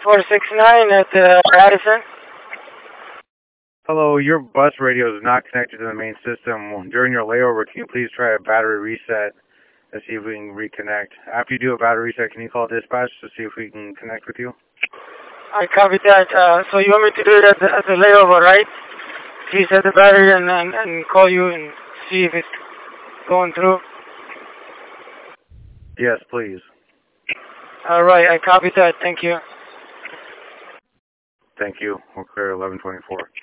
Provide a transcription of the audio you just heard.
469 at Addison. Hello, your bus radio is not connected to the main system. During your layover, can you please try a battery reset and see if we can reconnect? After you do a battery reset, can you call dispatch to see if we can connect with you? I copy that. So you want me to do it at the layover, right? Reset the battery and call you and see if it's going through? Yes, please. All right, I copy that. Thank you. Thank you. We'll clear 1124.